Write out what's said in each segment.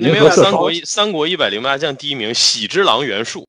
因为三国108将第一名喜之郎袁术。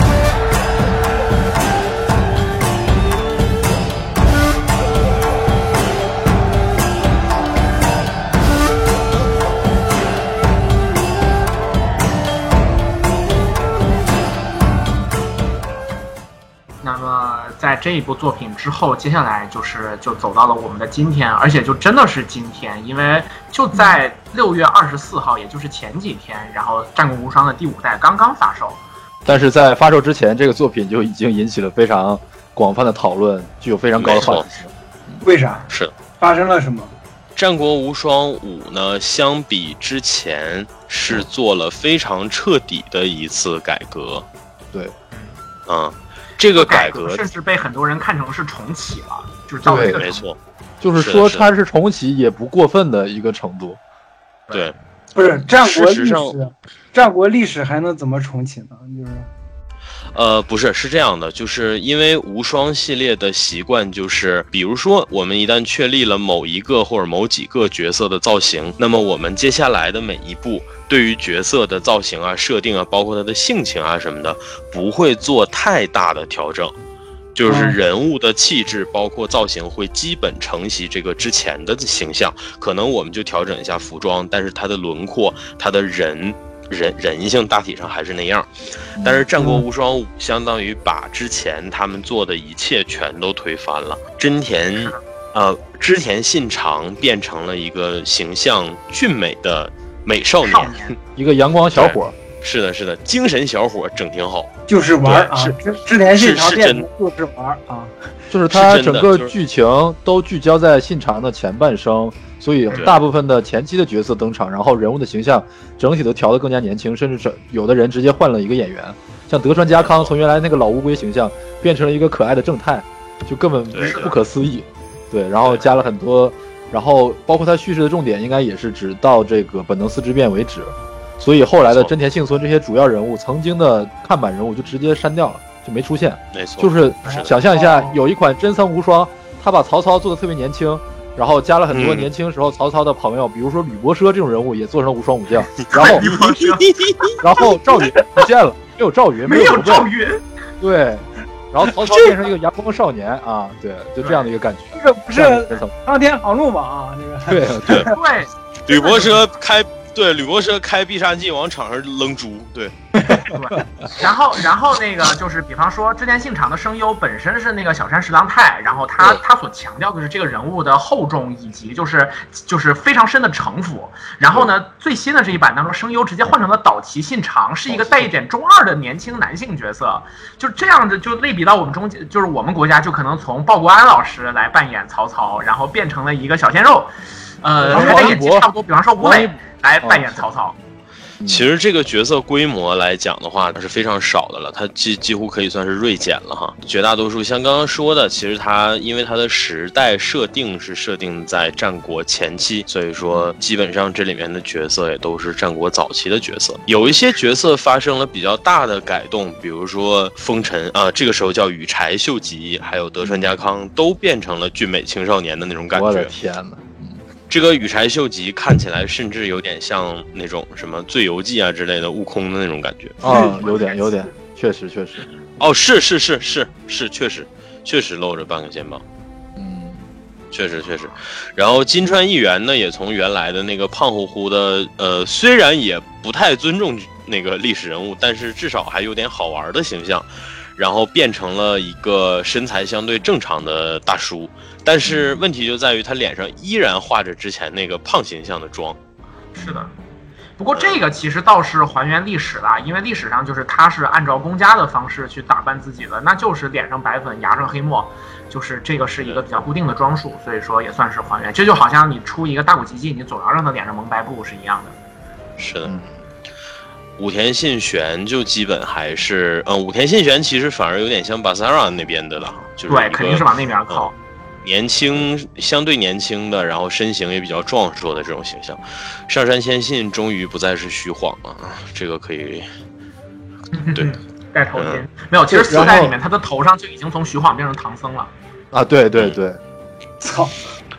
那么在这一部作品之后，接下来就走到了我们的今天，而且就真的是今天，因为就在6月24号，也就是前几天，然后《战国无双》的第5代刚刚发售。 但是在发售之前，这个作品就已经引起了非常广泛的讨论，具有非常高的话题性。 为啥？ 是发生了什么？ 《战国无双5》呢，相比之前是做了非常彻底的一次改革。 对， 这个改革甚至被很多人看成是重启了，就是到这个没错， 就是说它是重启也不过分的一个程度。 对， 不是战国历史还能怎么重启呢？就是不是，是这样的，就是因为无双系列的习惯就是，比如说我们一旦确立了某一个或者某几个角色的造型，那么我们接下来的每一步对于角色的造型啊、设定啊，包括他的性情啊什么的，不会做太大的调整，就是人物的气质包括造型会基本承袭这个之前的形象，可能我们就调整一下服装，但是他的轮廓、他的人性大体上还是那样。但是《战国无双5》相当于把之前他们做的一切全都推翻了，织田信长变成了一个形象俊美的美少年， 一个阳光小伙。 是的，精神小伙整挺好， 就是玩啊，织田信长变就是玩啊， 就是他整个剧情都聚焦在信长的前半生，所以大部分的前期的角色登场，然后人物的形象整体都调得更加年轻，甚至有的人直接换了一个演员，像德川家康从原来那个老乌龟形象变成了一个可爱的正太，就根本不可思议。对，然后加了很多，然后包括他叙事的重点应该也是直到这个本能寺之变为止。所以后来的真田幸村这些主要人物，曾经的看板人物就直接删掉了，就没出现。 没错， 就是想象一下，有一款真三无双，他把曹操做的特别年轻，然后加了很多年轻时候曹操的朋友，比如说吕伯奢这种人物也做成无双武将，然后赵云不见了，没有赵云，对，然后曹操变成一个阳光少年啊，对，就这样的一个感觉。 这个不是苍天航路吗？啊，这个对， 吕伯奢开必杀技往场上扔猪，对。 然后那个就是比方说织田信长的声优本身是那个小山十郎太，然后他所强调的是这个人物的厚重以及就是非常深的城府。然后呢，最新的这一版当中，声优直接换成了岛崎信长，是一个带一点中二的年轻男性角色。就这样子，就类比到我们就是我们国家就可可能鲍国安老师来扮演曹操，然后变成了一个小鲜肉，他的演技差不多，比方说吴磊来扮演曹操。 其实这个角色规模来讲的话是非常少的了，它几乎可以算是锐减了哈。绝大多数像刚刚说的，其实它因为它的时代设定是设定在战国前期，所以说基本上这里面的角色也都是战国早期的角色。有一些角色发生了比较大的改动，比如说丰臣啊，这个时候叫羽柴秀吉，还有德川家康都变成了俊美青少年的那种感觉。 我的天哪！ 这个羽柴秀吉看起来甚至有点像那种什么《醉游记》啊之类的悟空的那种感觉啊，有点，确实。 哦，是，确实露着半个肩膀，确实。然后金川议员呢，也从原来的那个胖乎乎的，虽然也不太尊重那个历史人物，但是至少还有点好玩的形象。然后变成了一个身材相对正常的大叔，但是问题就在于他脸上依然画着之前那个胖形象的妆。 是的，不过这个其实倒是还原历史了，因为历史上就是他是按照公家的方式去打扮自己的，那就是脸上白粉，牙上黑墨，就是这个是一个比较固定的装束，所以说也算是还原。这就好像你出一个大古奇迹，你总要让他脸上蒙白布是一样的。 是的。武田信玄就基本还是，武田信玄其实反而有点像巴萨拉那边的了，就是对，肯定是往那边靠。 年轻，相对年轻的，然后身形也比较壮硕的这种形象。上杉谦信终于不再是虚晃了，这个可以，对， 戴头巾没有，其实4代里面他的头上就已经从徐晃变成唐僧了。 啊，对，操。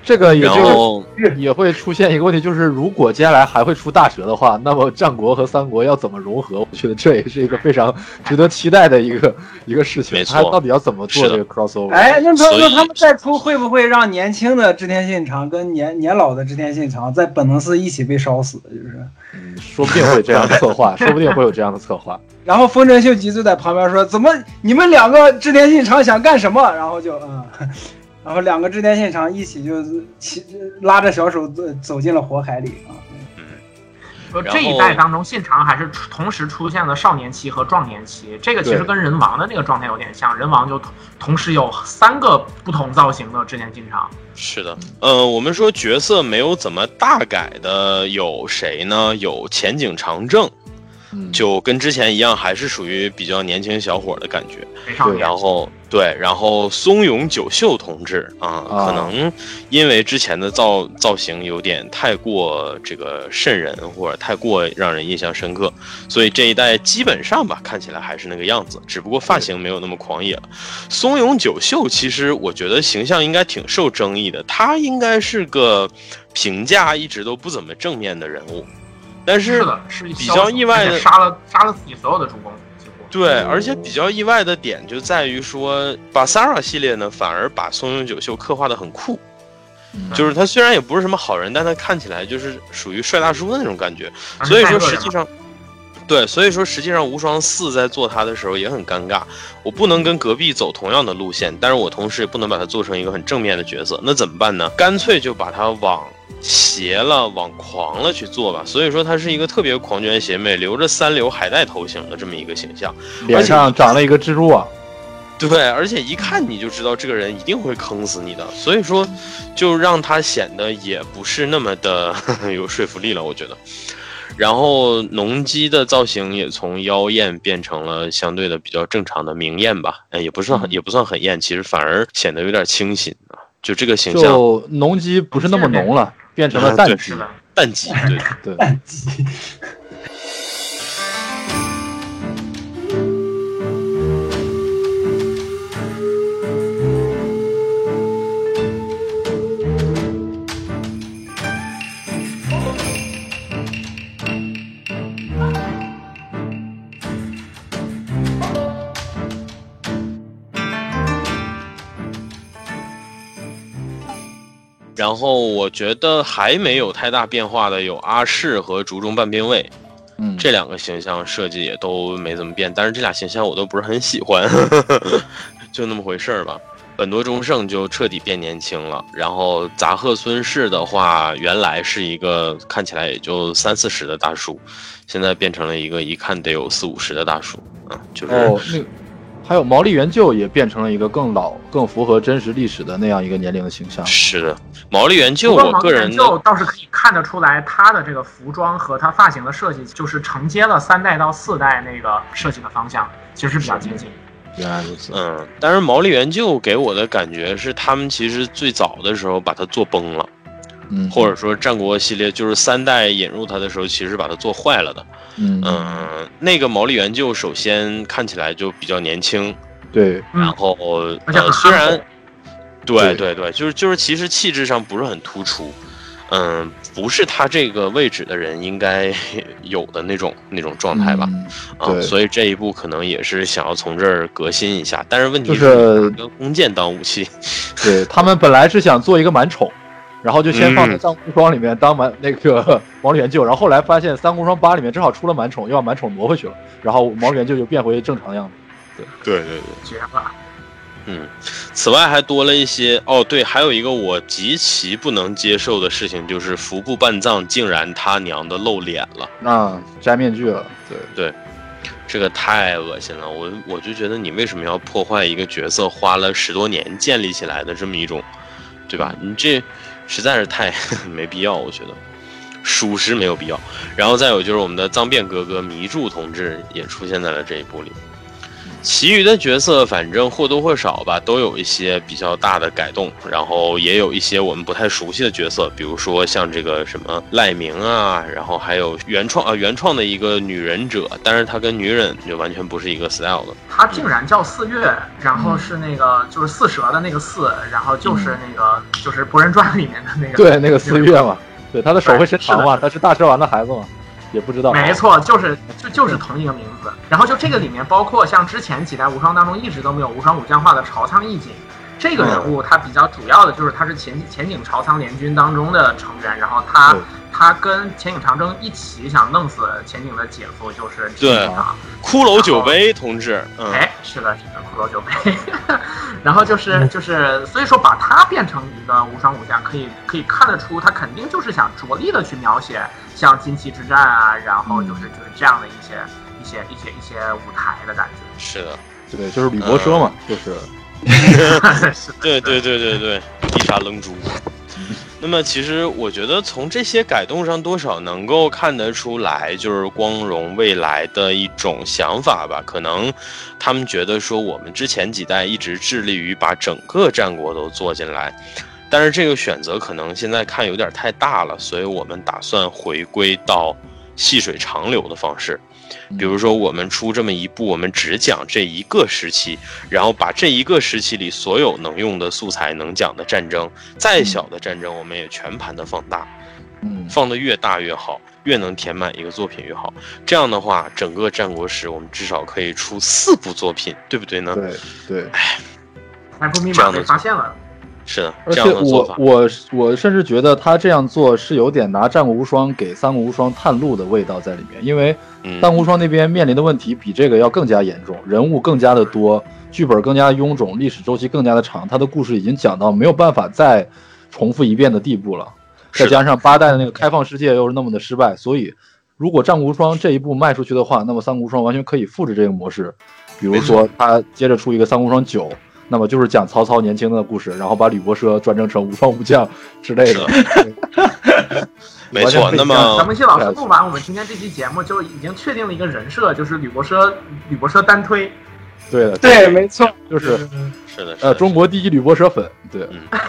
这个也会出现一个问题，就是如果接下来还会出大蛇的话，那么战国和三国要怎么融合？我觉得这也是一个非常值得期待的一个事情。他到底要怎么做这个 crossover？ 哎，那他们再出会不会让年轻的织田信长跟年老的织田信长在本能寺一起被烧死？就是说不定会这样的策划，说不定会有这样的策划。 然后丰臣秀吉就在旁边说：“怎么你们两个织田信长想干什么？”然后就然后两个织田信长一起就拉着小手走进了火海里啊。 这一代当中，信长还是同时出现了少年期和壮年期，这个其实跟人王的那个状态有点像。人王就同时有3个不同造型的织田信长。 是的，我们说角色没有怎么大改的有谁呢？有前井长政。就跟之前一样，还是属于比较年轻小伙的感觉。然后松永久秀同志可能因为之前的造型有点太过这个瘆人，或者太过让人印象深刻，所以这一代基本上吧看起来还是那个样子，只不过发型没有那么狂野了。松永久秀其实我觉得形象应该挺受争议的，他应该是个评价一直都不怎么正面的人物。但是比较意外的， 杀了自己所有的主公， 对，而且比较意外的点就在于说，巴萨拉系列呢反而把松永久秀刻画的很酷，就是他虽然也不是什么好人，但他看起来就是属于帅大叔的那种感觉。所以说实际上无双4在做他的时候也很尴尬，我不能跟隔壁走同样的路线，但是我同时也不能把他做成一个很正面的角色，那怎么办呢？干脆就把他往邪了往狂了去做吧。所以说他是一个特别狂狷邪魅，留着3流海带头型的这么一个形象， 脸上长了一个蜘蛛网。 对，而且一看你就知道这个人一定会坑死你的，所以说就让他显得也不是那么的有说服力了，我觉得。然后农机的造型也从妖艳变成了相对的比较正常的明艳吧，也不算很艳，其实反而显得有点清新啊。就这个形象， 就农机不是那么浓了，变成了淡机。 淡机，对。 淡机。 然后我觉得还没有太大变化的有阿市和竹中半兵卫，这2个形象设计也都没怎么变，但是这俩形象我都不是很喜欢，就那么回事吧。本多忠胜就彻底变年轻了，然后杂贺孙氏的话，原来是一个看起来也就30-40的大叔，现在变成了一个一看得有40-50的大叔就是那个。还有毛利元就也变成了一个更老、更符合真实历史的那样一个年龄的形象。 是的，毛利元就我个人就倒是可以看得出来，他的这个服装和他发型的设计，就是承接了3代到4代那个设计的方向，其实比较接近。 原来如此。 但是毛利元就给我的感觉是，他们其实最早的时候把它做崩了。或者说战国系列就是3代引入它的时候，其实把它做坏了的。那个毛利元就首先看起来就比较年轻， 对， 然后虽然对，就是其实气质上不是很突出，不是他这个位置的人应该有的那种状态吧。所以这一步可能也是想要从这儿革新一下，但是问题是跟弓箭当武器， 对他们本来是想做一个满宠。然后就先放在三无双里面当那个毛利元就，然后后来发现三无双8里面正好出了满宠，又把满宠挪回去了，然后毛利元就变回正常样子。 对，绝了。此外还多了一些对，还有一个我极其不能接受的事情，就是服部半藏竟然他娘的露脸了， 摘面具了。 对，这个太恶心了，我就觉得你为什么要破坏一个角色花了10多年建立起来的这么一种，对吧？你这实在是太没必要，我觉得属实没有必要。然后再有就是我们的脏辫哥哥迷柱同志也出现在了这一部里。 其余的角色反正或多或少吧，都有一些比较大的改动，然后也有一些我们不太熟悉的角色，比如说像这个什么赖明啊，然后还有原创的一个女忍者，但是她跟女忍就完全不是一个 style 的。 她竟然叫四月，然后是那个就是四蛇的那个四，然后就是那个就是《博人传》里面的那个对那个四月嘛，对她的手会伸长嘛，她是大蛇丸的孩子嘛。也不知道， 没错，就是同一个名字。然后就这个里面包括像之前几代无双当中一直都没有无双武将化的朝仓义景，这个人物他比较主要的就是他是前景朝仓联军当中的成员，然后他跟前景长征一起想弄死前景的姐夫，就是对骷髅酒杯同志。 是的，骷髅酒杯。然后就是所以说把他变成一个无双武将，可以看得出他肯定就是想着力的去描写像金旗之战啊，然后就是这样的一些舞台的感觉。 是的， 对，就是吕伯奢嘛，就是。 对，地煞扔珠。那么其实我觉得从这些改动上多少能够看得出来，就是光荣未来的一种想法吧。可能他们觉得说我们之前几代一直致力于把整个战国都做进来，但是这个选择可能现在看有点太大了，所以我们打算回归到细水长流的方式。比如说我们出这么一部，我们只讲这一个时期，然后把这一个时期里所有能用的素材能讲的战争，再小的战争我们也全盘的放大，放得越大越好，越能填满一个作品越好。这样的话整个战国史我们至少可以出4部作品，对不对呢？ 对， 那部密码被发现了。 是的， 而且我甚至觉得他这样做是有点拿战国无双给三国无双探路的味道在里面，因为三国无双那边面临的问题比这个要更加严重，人物更加的多，剧本更加臃肿，历史周期更加的长，他的故事已经讲到没有办法再重复一遍的地步了，再加上8代的那个开放世界又是那么的失败，所以如果战国无双这一步迈出去的话，那么三国无双完全可以复制这个模式，比如说他接着出一个三国无双9，那么就是讲曹操年轻的故事，然后把吕伯奢转正成无双武将之类的。 没错，那么咱们谢老师录完我们今天这期节目，就已经确定了一个人设，就是吕伯奢单推。 对，没错， 就是是的， 中国第一吕伯奢粉，对，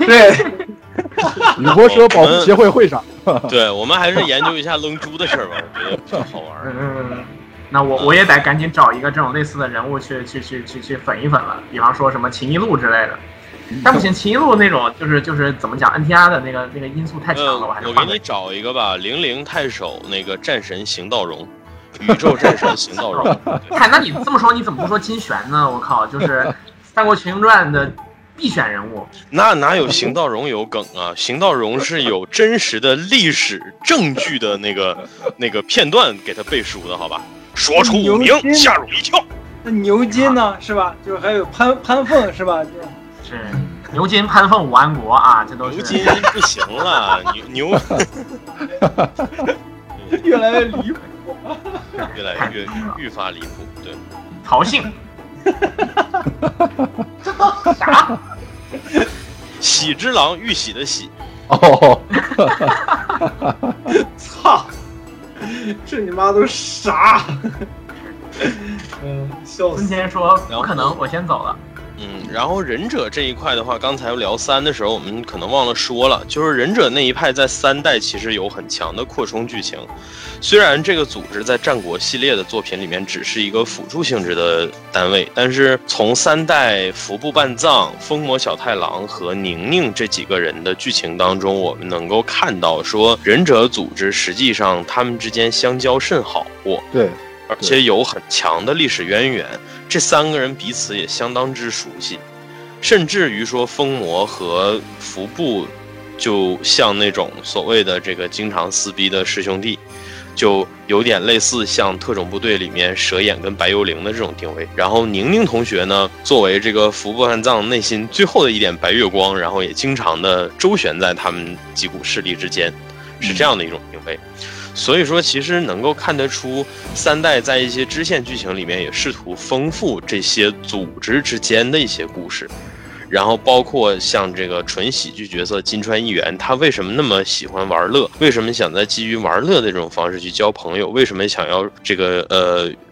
吕伯奢保护协会会长。 对，我们还是研究一下扔猪的事儿吧，我觉得比较好玩。 那我也得赶紧找一个这种类似的人物去粉一粉了，比方说什么秦一路之类的。但不行，秦一路那种就是怎么讲 NTR 的那个因素太强了，我还是我给你找一个吧，00太守那个战神邢道荣，宇宙战神邢道荣。 那你这么说，你怎么不说金玄呢？我靠，就是《三国群英传》的必选人物。 那哪有邢道荣有梗啊？邢道荣是有真实的历史证据的那个片段给他背书的，好吧？说出我名，吓入一跳。 那牛金呢？是吧？就是还有潘凤是吧？ 是牛金、潘凤、武安国啊，这都是。 牛金不行了，牛越来越离谱， 越来愈发离谱。对， 曹姓。这都啥？ 喜之郎玉玺的喜。 哦。 操！这你妈都啥？笑死！ 孙坚说不可能，我先走了。 然后忍者这一块的话，刚才聊3的时候，我们可能忘了说了，就是忍者那一派在3代其实有很强的扩充剧情。虽然这个组织在战国系列的作品里面只是一个辅助性质的单位，但是从3代服部半藏、疯魔小太郎和宁宁这几个人的剧情当中，我们能够看到说忍者组织实际上他们之间相交甚好过。 对。 而且有很强的历史渊源，这3个人彼此也相当之熟悉，甚至于说疯魔和服部就像那种所谓的这个经常撕逼的师兄弟，就有点类似像特种部队里面蛇眼跟白幽灵的这种定位。然后宁宁同学呢，作为这个服部半藏内心最后的一点白月光，然后也经常的周旋在他们几股势力之间，是这样的一种定位。所以说其实能够看得出3代在一些支线剧情里面也试图丰富这些组织之间的一些故事，然后包括像这个纯喜剧角色金川议员，他为什么那么喜欢玩乐，为什么想在基于玩乐的这种方式去交朋友，为什么想要这个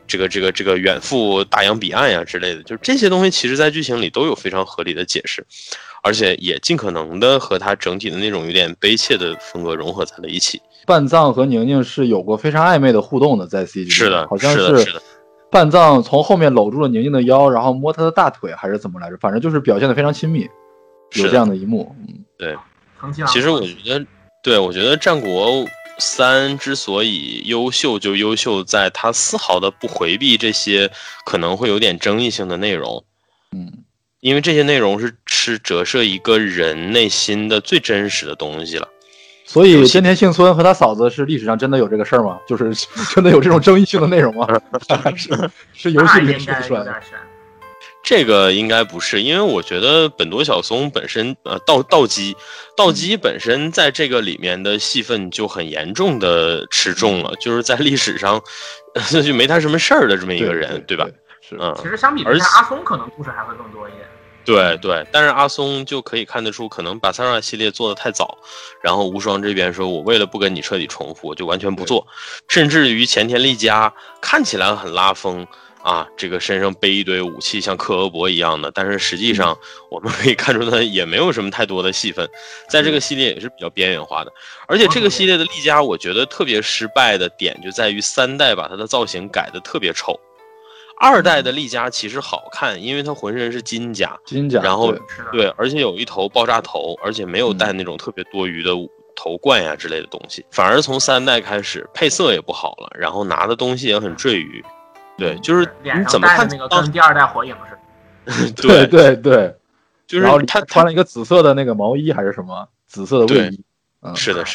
这个远赴大洋彼岸呀之类的，就是这些东西其实在剧情里都有非常合理的解释，而且也尽可能的和它整体的那种有点悲切的风格融合在了一起。 半藏和宁宁是有过非常暧昧的互动的，在 CG 里是的， 好像是的。 半藏从后面搂住了宁宁的腰，然后摸她的大腿，还是怎么来着？反正就是表现得非常亲密，有这样的一幕。 对，其实我觉得，对，我觉得《战国3》之所以优秀，就优秀在它丝毫的不回避这些可能会有点争议性的内容。因为这些内容是折射一个人内心的最真实的东西了。 所以真田幸村和他嫂子是历史上真的有这个事儿吗？就是真的有这种争议性的内容吗？是游戏里说出来的？ 这个应该不是，因为我觉得本多小松本身道基本身在这个里面的戏份就很严重的吃重了，就是在历史上就没他什么事儿的这么一个人， 对吧？ 是， 其实相比之下，阿松可能故事还会更多一点。 对，但是阿松就可以看得出，可能把萨拉系列做得太早，然后无双这边说，我为了不跟你彻底重复，我就完全不做，甚至于前田利家看起来很拉风啊，这个身上背一堆武器像克俄伯一样的，但是实际上我们可以看出他也没有什么太多的戏份，在这个系列也是比较边缘化的。而且这个系列的利家，我觉得特别失败的点就在于3代把他的造型改得特别丑。2代的利家其实好看，因为他浑身是金甲，然后对，而且有一头爆炸头，而且没有带那种特别多余的头冠呀之类的东西。反而从3代开始，配色也不好了，然后拿的东西也很赘余。对，就是你怎么看那个跟第2代火影似的。 对， 就是然后他穿了一个紫色的那个毛衣还是什么紫色的卫衣。 是的。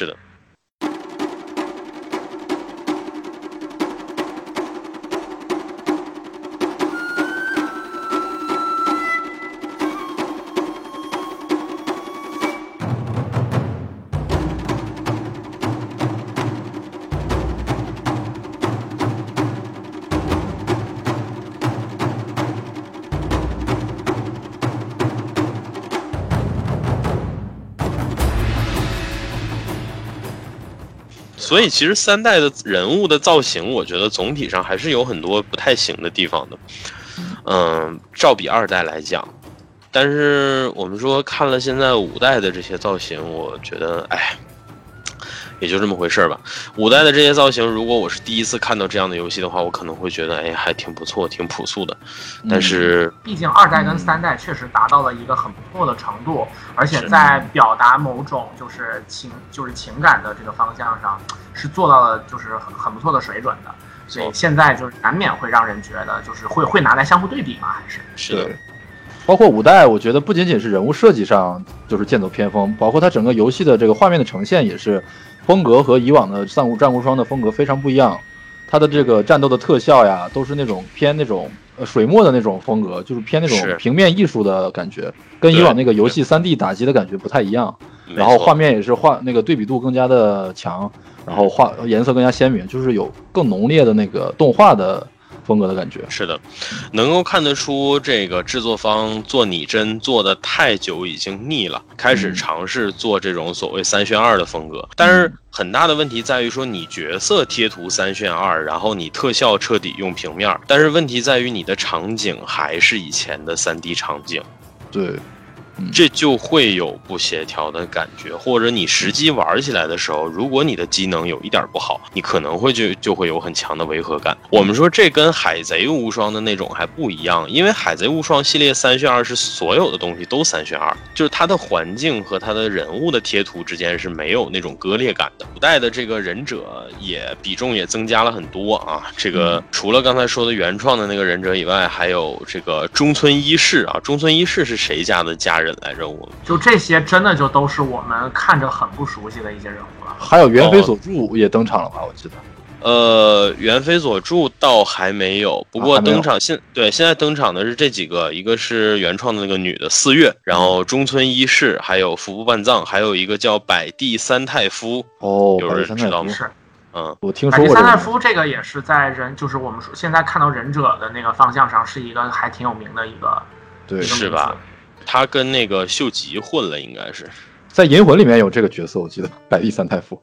所以其实3代的人物的造型，我觉得总体上还是有很多不太行的地方的。照比2代来讲，但是我们说看了现在5代的这些造型，我觉得也就这么回事吧。5代的这些造型，如果我是第一次看到这样的游戏的话，我可能会觉得还挺不错，挺朴素的。但是毕竟2代跟3代确实达到了一个很不错的程度，而且在表达某种就是情感的这个方向上是做到了就是很不错的水准的。所以现在就是难免会让人觉得就是会拿来相互对比嘛，还是的。包括5代，我觉得不仅仅是人物设计上就是剑走偏锋，包括它整个游戏的这个画面的呈现也是风格和以往的战无双的风格非常不一样。它的这个战斗的特效呀，都是那种偏那种水墨的那种风格，就是偏那种平面艺术的感觉，跟以往那个游戏3D 打击的感觉不太一样。然后画面也是那个对比度更加的强，然后颜色更加鲜明，就是有更浓烈的那个动画的风格的感觉。 是的，能够看得出这个制作方做拟真做的太久已经腻了，开始尝试做这种所谓3选2的风格。但是很大的问题在于说，你角色贴图3选2，然后你特效彻底用平面，但是问题在于你的场景还是以前的3D 场景。 对。 这就会有不协调的感觉，或者你实际玩起来的时候，如果你的机能有一点不好，你可能会就会有很强的违和感。我们说这跟海贼无双的那种还不一样，因为海贼无双系列3选2是所有的东西都3选2，就是它的环境和它的人物的贴图之间是没有那种割裂感的。5代的这个忍者也比重也增加了很多啊，这个除了刚才说的原创的那个忍者以外，还有这个中村一世啊，中村一世是谁家的家人来着？ 就这些真的就都是我们看着很不熟悉的一些人物了。 还有猿飞佐助也登场了吧？我记得。 猿飞佐助倒还没有，不过登场现在登场的是这几个，一个是原创的那个女的4月，然后中村一世，还有服部半藏，还有一个叫百地三太夫。有人知道吗？ 是。 我听说过。 百地三太夫这个也是在就是我们说现在看到忍者的那个方向上是一个还挺有名的一个， 对， 是吧？他跟那个秀吉混了，应该是在银魂里面有这个角色，我记得百地三太夫。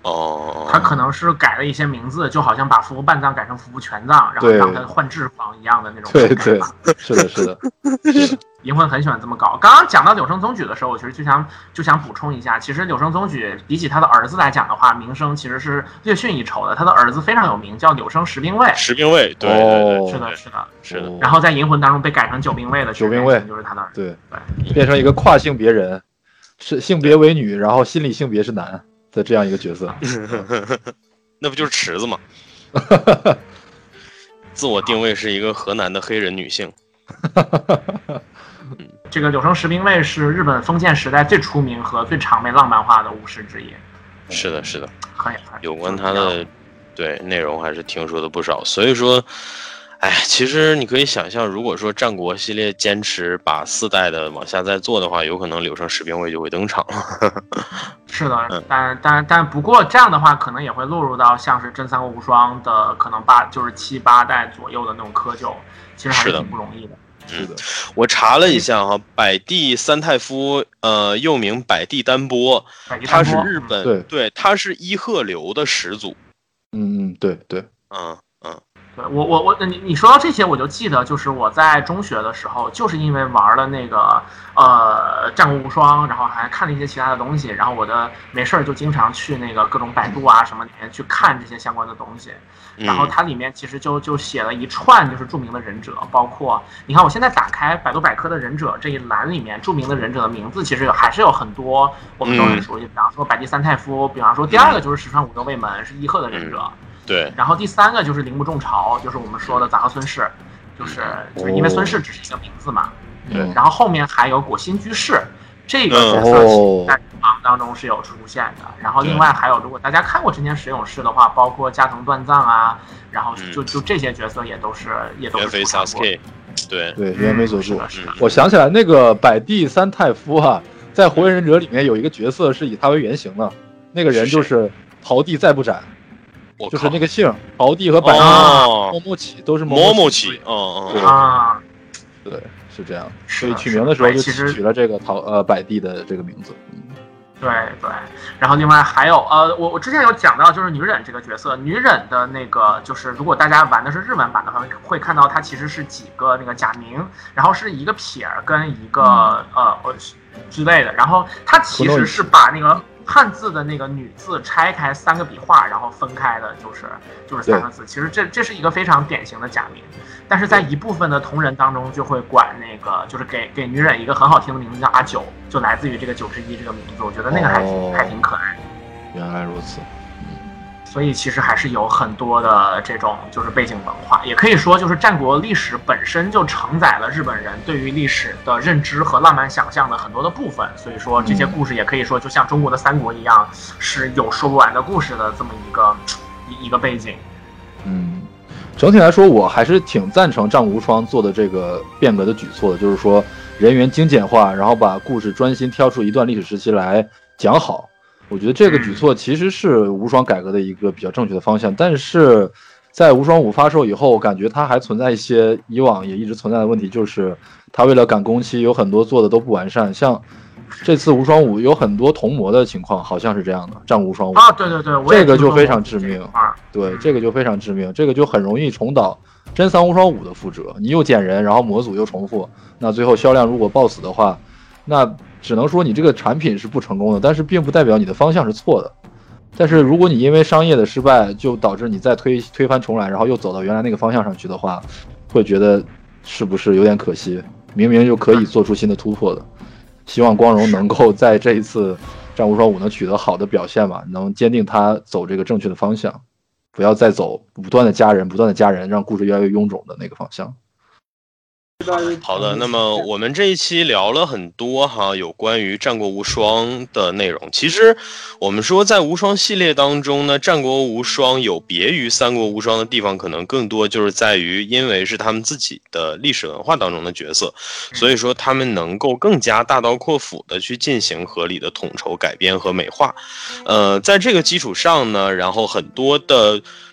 哦， 他可能是改了一些名字，就好像把服部半藏改成服部全藏，然后让他换痔疮一样的那种对对，是的，是的。 银魂很喜欢这么搞。刚刚讲到柳生宗举的时候，我其实就想补充一下，其实柳生宗举比起他的儿子来讲的话，名声其实是略逊一筹的。他的儿子非常有名，叫柳生十兵卫。 十兵卫，对对对， 是的，是的， 是的。 然后在银魂当中被改成九兵卫的， 九兵卫就是他的儿子， 对对，变成一个跨性别人，是性别为女，然后心理性别是男的这样一个角色。 那不就是池子吗？自我定位是一个河南的黑人女性。 这个柳生十兵卫是日本封建时代最出名和最常被浪漫化的武士之一。 是的，是的， 可以。 有关他的对内容还是听说的不少，所以说，哎，其实你可以想象，如果说战国系列坚持把4代的往下再做的话，有可能柳生十兵卫就会登场了。 是的，但不过这样的话，可能也会落入到像是真三国无双的可能7、8代左右的那种窠臼，其实还是挺不容易的。 是的， 我查了一下哈，百地三太夫，又名百地丹波，他是日本，对，他是伊贺流的始祖。 对， 对，你说到这些，我就记得，就是我在中学的时候，就是因为玩了那个战国无双，然后还看了一些其他的东西，然后我没事就经常去那个各种百度啊什么里面去看这些相关的东西，然后它里面其实就写了一串就是著名的忍者，包括你看我现在打开百度百科的忍者这一栏里面，著名的忍者的名字其实还是有很多我们都很熟悉，比方说百地三太夫，比方说第2个就是石川五六卫门是伊贺的忍者。 对， 然后第3个就是铃木重朝，就是我们说的杂贺孙氏，就是因为孙氏只是一个名字嘛。 对。 然后后面还有果心居士，这个角色在日榜当中是有出现的。然后另外还有，如果大家看过真田实勇士的话，包括加藤断藏啊，然后就这些角色也都是出场过。 对， 原为所著。我想起来那个百地三太夫哈，在火影忍者里面有一个角色是以他为原型的，那个人就是桃地再不斩。就是那个姓桃地和百地摸摸起都是摸摸起， 对，是这样，所以取名的时候就取了这个百地的这个名字。 对，然后另外还有我之前有讲到就是女忍这个角色，女忍的那个就是如果大家玩的是日文版的话，会看到它其实是几个那个假名，然后是一个撇跟一个之类的，然后它其实是把那个汉字的那个女字拆开3个笔画，然后分开的就是3个字。其实这是一个非常典型的假名，但是在一部分的同人当中就会管那个就是给女忍一个很好听的名字叫阿九，就来自于这个9之一这个名字，我觉得那个还挺可爱的。 原来如此。 所以其实还是有很多的这种就是背景文化，也可以说就是战国历史本身就承载了日本人对于历史的认知和浪漫想象的很多的部分，所以说这些故事也可以说就像中国的三国一样，是有说不完的故事的这么一个背景。 整体来说我还是挺赞成战国无双做的这个变革的举措的，就是说人员精简化，然后把故事专心挑出一段历史时期来讲好。我觉得这个举措其实是无双改革的一个比较正确的方向，但是在无双5发售以后，我感觉它还存在一些以往也一直存在的问题，就是它为了赶工期，有很多做的都不完善。像这次无双5有很多同模的情况，好像是这样的。战无双5 啊，对， 这个就非常致命。对，这个就非常致命，这个就很容易重蹈真三无双5的覆辙。你又减人，然后模组又重复，那最后销量如果爆死的话，那只能说你这个产品是不成功的，但是并不代表你的方向是错的。但是如果你因为商业的失败就导致你再推翻重来，然后又走到原来那个方向上去的话，会觉得是不是有点可惜？明明就可以做出新的突破的。希望光荣能够在这一次战无双5能取得好的表现吧，能坚定他走这个正确的方向，不要再走不断的加人，让故事越来越臃肿的那个方向。 好的，那么我们这一期聊了很多有关于战国无双的内容。其实我们说在无双系列当中呢，战国无双有别于三国无双的地方可能更多就是在于因为是他们自己的历史文化当中的角色，所以说他们能够更加大刀阔斧的去进行合理的统筹改编和美化。在这个基础上呢，然后很多的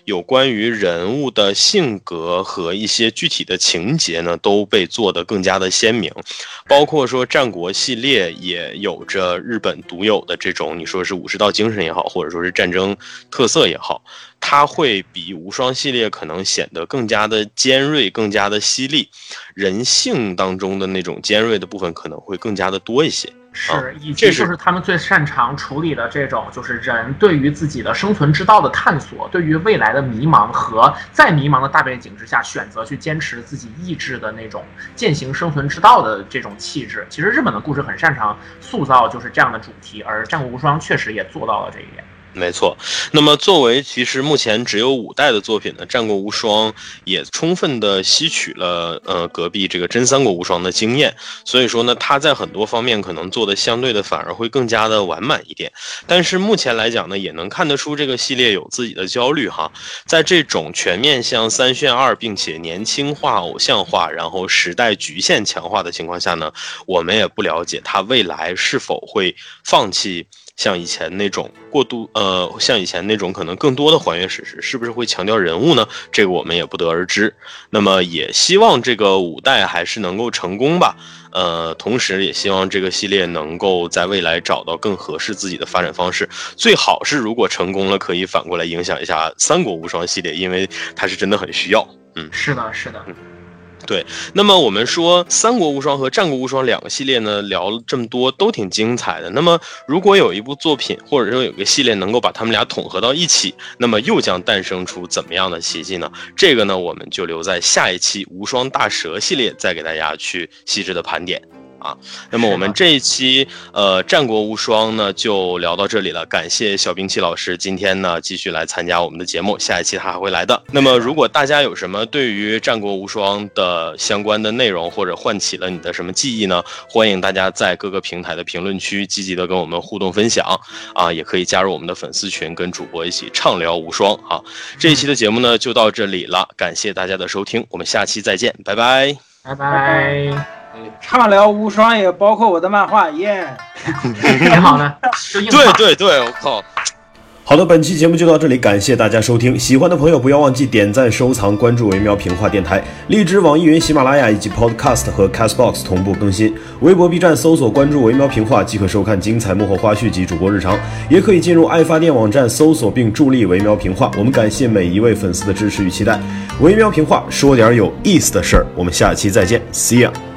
有关于人物的性格和一些具体的情节呢，都被做得更加的鲜明。包括说战国系列也有着日本独有的这种，你说是武士道精神也好，或者说是战争特色也好，它会比无双系列可能显得更加的尖锐，更加的犀利，人性当中的那种尖锐的部分可能会更加的多一些。 是，以及就是他们最擅长处理的这种，就是人对于自己的生存之道的探索，对于未来的迷茫和在迷茫的大背景之下选择去坚持自己意志的那种践行生存之道的这种气质。其实日本的故事很擅长塑造就是这样的主题，而战国无双确实也做到了这一点。 没错，那么作为其实目前只有5代的作品呢，战国无双也充分的吸取了隔壁这个真三国无双的经验，所以说呢，它在很多方面可能做的相对的反而会更加的完满一点。但是目前来讲呢，也能看得出这个系列有自己的焦虑哈，在这种全面向3选2，并且年轻化、偶像化，然后时代局限强化的情况下呢，我们也不了解它未来是否会放弃像以前那种像以前那种可能更多的还原史实，是不是会强调人物呢？这个我们也不得而知。那么也希望这个5代还是能够成功吧。同时也希望这个系列能够在未来找到更合适自己的发展方式。最好是如果成功了，可以反过来影响一下三国无双系列，因为它是真的很需要。 是的，是的。 对，那么我们说三国无双和战国无双2个系列呢，聊了这么多都挺精彩的。那么如果有一部作品或者说有个系列能够把他们俩统合到一起，那么又将诞生出怎么样的奇迹呢？这个呢，我们就留在下一期无双大蛇系列再给大家去细致的盘点。那么我们这一期战国无双呢就聊到这里了，感谢小兵器老师今天呢继续来参加我们的节目，下一期他还会来的。那么如果大家有什么对于战国无双的相关的内容，或者唤起了你的什么记忆呢，欢迎大家在各个平台的评论区积极的跟我们互动分享也可以加入我们的粉丝群，跟主播一起畅聊无双这一期的节目呢就到这里了，感谢大家的收听，我们下期再见，拜拜， 拜拜。 畅聊无双也包括我的漫画耶， 挺好的，就硬对对对，我靠。 好的，本期节目就到这里，感谢大家收听。喜欢的朋友不要忘记点赞、收藏、关注维喵评话电台，荔枝、网易云、喜马拉雅以及 Podcast 和 Castbox 同步更新。微博、B 站搜索关注维喵评话即可收看精彩幕后花絮及主播日常，也可以进入爱发电网站搜索并助力维喵评话。我们感谢每一位粉丝的支持与期待。维喵评话说点有意思的事儿，我们下期再见 ，See ya。